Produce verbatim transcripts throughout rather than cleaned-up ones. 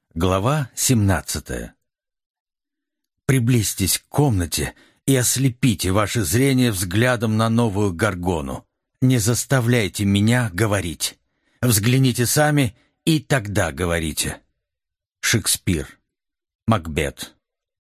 Глава семнадцатая. Приблизьтесь к комнате и ослепите ваше зрение взглядом на новую Гаргону. Не заставляйте меня говорить. Взгляните сами, и тогда говорите. Шекспир. Макбет.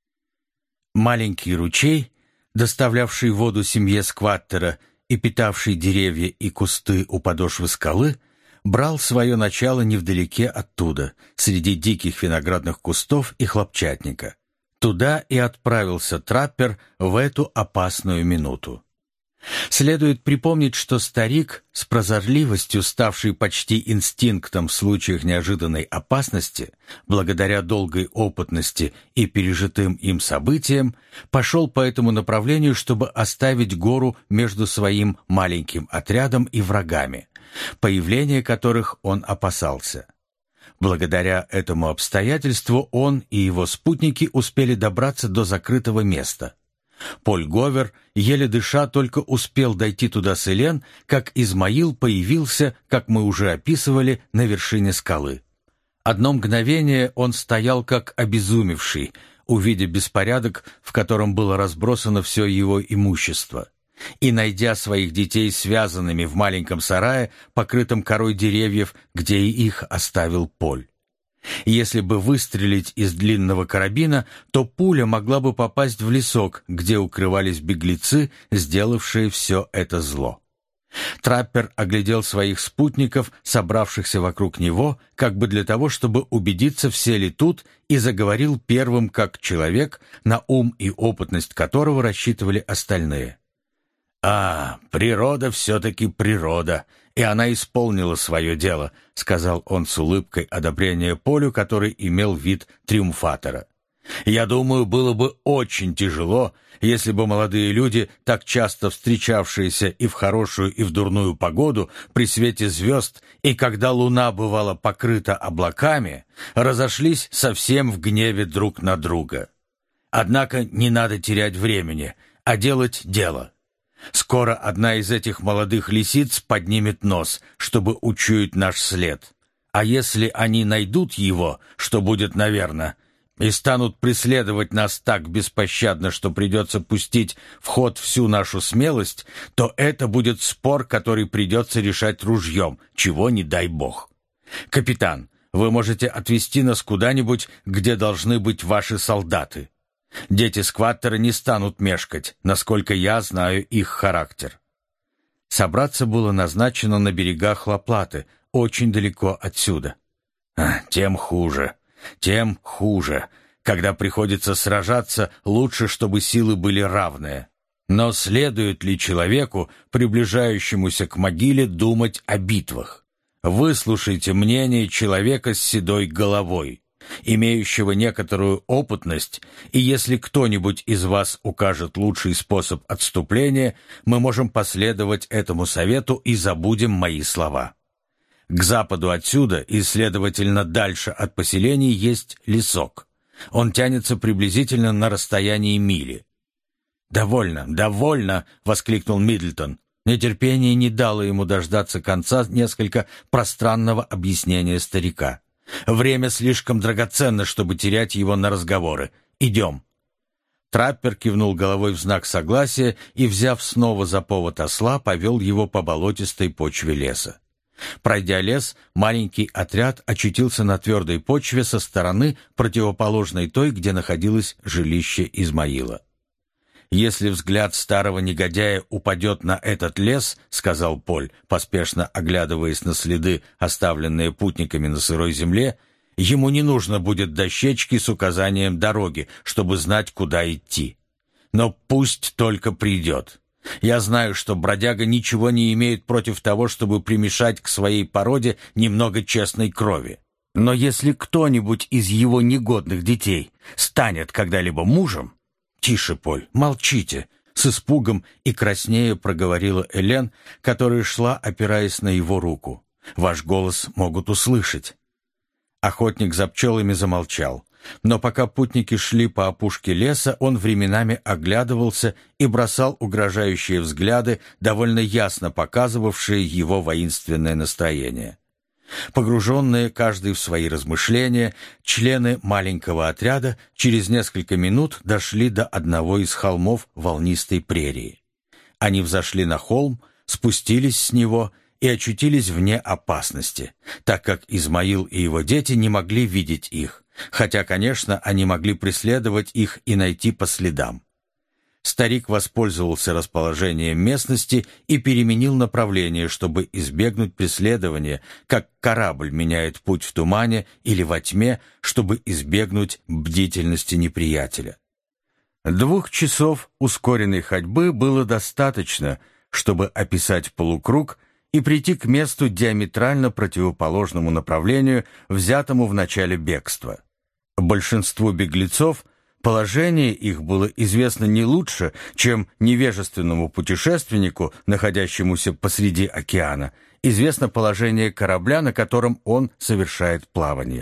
Маленький ручей, доставлявший воду семье Скваттера и питавший деревья и кусты у подошвы скалы, брал свое начало невдалеке оттуда, среди диких виноградных кустов и хлопчатника. Туда и отправился траппер в эту опасную минуту. Следует припомнить, что старик, с прозорливостью ставший почти инстинктом в случаях неожиданной опасности, благодаря долгой опытности и пережитым им событиям, пошел по этому направлению, чтобы оставить гору между своим маленьким отрядом и врагами, появления которых он опасался. Благодаря этому обстоятельству он и его спутники успели добраться до закрытого места. Поль Говер, еле дыша, только успел дойти туда с Элен, как Измаил появился, как мы уже описывали, на вершине скалы. Одно мгновение он стоял как обезумевший, увидя беспорядок, в котором было разбросано все его имущество, и найдя своих детей связанными в маленьком сарае, покрытом корой деревьев, где и их оставил Поль. Если бы выстрелить из длинного карабина, то пуля могла бы попасть в лесок, где укрывались беглецы, сделавшие все это зло. Траппер оглядел своих спутников, собравшихся вокруг него, как бы для того, чтобы убедиться, все ли тут, и заговорил первым как человек, на ум и опытность которого рассчитывали остальные. «А, природа все-таки природа, и она исполнила свое дело», — сказал он с улыбкой одобрения Полю, который имел вид триумфатора. «Я думаю, было бы очень тяжело, если бы молодые люди, так часто встречавшиеся и в хорошую, и в дурную погоду, при свете звезд, и когда луна бывала покрыта облаками, разошлись совсем в гневе друг на друга. Однако не надо терять времени, а делать дело. Скоро одна из этих молодых лисиц поднимет нос, чтобы учуять наш след. А если они найдут его, что будет, наверно, и станут преследовать нас так беспощадно, что придется пустить в ход всю нашу смелость, то это будет спор, который придется решать ружьем, чего не дай бог. Капитан, вы можете отвезти нас куда-нибудь, где должны быть ваши солдаты. Дети Скваттера не станут мешкать, насколько я знаю их характер». Собраться было назначено на берегах Ла-Платы, очень далеко отсюда. А, «Тем хуже, тем хуже. Когда приходится сражаться, лучше, чтобы силы были равные. Но следует ли человеку, приближающемуся к могиле, думать о битвах? Выслушайте мнение человека с седой головой, имеющего некоторую опытность, и если кто-нибудь из вас укажет лучший способ отступления, мы можем последовать этому совету и забудем мои слова. К западу отсюда и, следовательно, дальше от поселений есть лесок. Он тянется приблизительно на расстоянии мили». «Довольно, довольно!» — воскликнул Миддлтон. Нетерпение не дало ему дождаться конца несколько пространного объяснения старика. «Время слишком драгоценно, чтобы терять его на разговоры. Идем». Траппер кивнул головой в знак согласия и, взяв снова за повод осла, повел его по болотистой почве леса. Пройдя лес, маленький отряд очутился на твердой почве со стороны, противоположной той, где находилось жилище Измаила. «Если взгляд старого негодяя упадет на этот лес, — сказал Поль, поспешно оглядываясь на следы, оставленные путниками на сырой земле, — ему не нужно будет дощечки с указанием дороги, чтобы знать, куда идти. Но пусть только придет. Я знаю, что бродяга ничего не имеет против того, чтобы примешать к своей породе немного честной крови. Но если кто-нибудь из его негодных детей станет когда-либо мужем...» «Тише, Поль, молчите!» — с испугом и краснея проговорила Элен, которая шла, опираясь на его руку. «Ваш голос могут услышать». Охотник за пчелами замолчал, но пока путники шли по опушке леса, он временами оглядывался и бросал угрожающие взгляды, довольно ясно показывавшие его воинственное настроение. Погруженные каждый в свои размышления, члены маленького отряда через несколько минут дошли до одного из холмов волнистой прерии. Они взошли на холм, спустились с него и очутились вне опасности, так как Измаил и его дети не могли видеть их, хотя, конечно, они могли преследовать их и найти по следам. Старик воспользовался расположением местности и переменил направление, чтобы избегнуть преследования, как корабль меняет путь в тумане или во тьме, чтобы избегнуть бдительности неприятеля. Двух часов ускоренной ходьбы было достаточно, чтобы описать полукруг и прийти к месту диаметрально противоположному направлению, взятому в начале бегства. Большинству беглецов положение их было известно не лучше, чем невежественному путешественнику, находящемуся посреди океана, известно положение корабля, на котором он совершает плавание.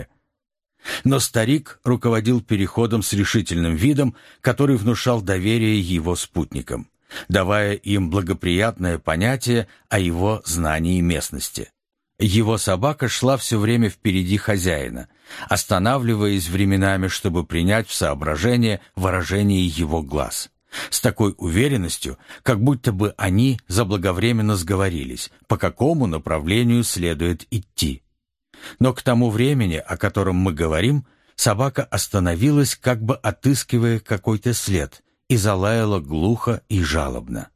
Но старик руководил переходом с решительным видом, который внушал доверие его спутникам, давая им благоприятное понятие о его знании местности. Его собака шла все время впереди хозяина, останавливаясь временами, чтобы принять в соображение выражение его глаз, с такой уверенностью, как будто бы они заблаговременно сговорились, по какому направлению следует идти. Но к тому времени, о котором мы говорим, собака остановилась, как бы отыскивая какой-то след, и залаяла глухо и жалобно.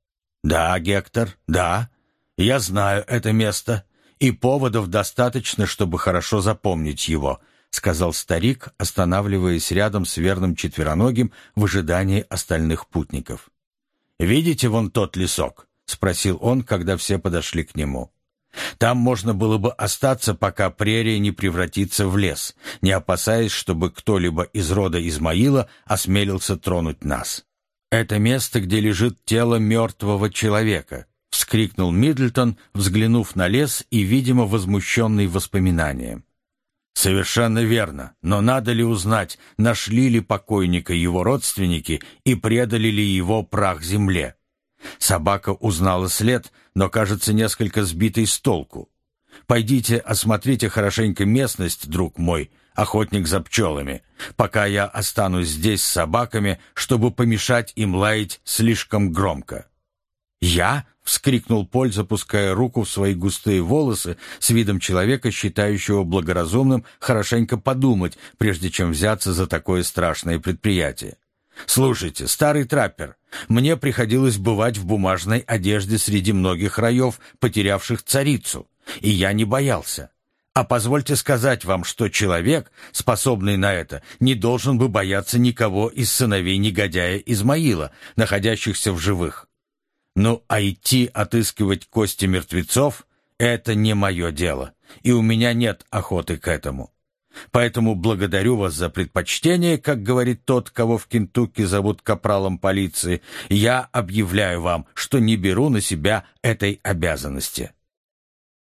«Да, Гектор, да, я знаю это место, и поводов достаточно, чтобы хорошо запомнить его», сказал старик, останавливаясь рядом с верным четвероногим в ожидании остальных путников. «Видите вон тот лесок?» — спросил он, когда все подошли к нему. «Там можно было бы остаться, пока прерия не превратится в лес, не опасаясь, чтобы кто-либо из рода Измаила осмелился тронуть нас. Это место, где лежит тело мертвого человека», — вскрикнул Миддлтон, взглянув на лес и, видимо, возмущенный воспоминанием. «Совершенно верно, но надо ли узнать, нашли ли покойника его родственники и предали ли его прах земле? Собака узнала след, но, кажется, несколько сбитой с толку. Пойдите, осмотрите хорошенько местность, друг мой, охотник за пчелами, пока я останусь здесь с собаками, чтобы помешать им лаять слишком громко». «Я?» — вскрикнул Поль, запуская руку в свои густые волосы с видом человека, считающего благоразумным хорошенько подумать, прежде чем взяться за такое страшное предприятие. «Слушайте, старый траппер, мне приходилось бывать в бумажной одежде среди многих раев, потерявших царицу, и я не боялся. А позвольте сказать вам, что человек, способный на это, не должен бы бояться никого из сыновей негодяя Измаила, находящихся в живых. Ну, а идти отыскивать кости мертвецов — это не мое дело, и у меня нет охоты к этому. Поэтому благодарю вас за предпочтение, как говорит тот, кого в Кентукки зовут капралом полиции. Я объявляю вам, что не беру на себя этой обязанности».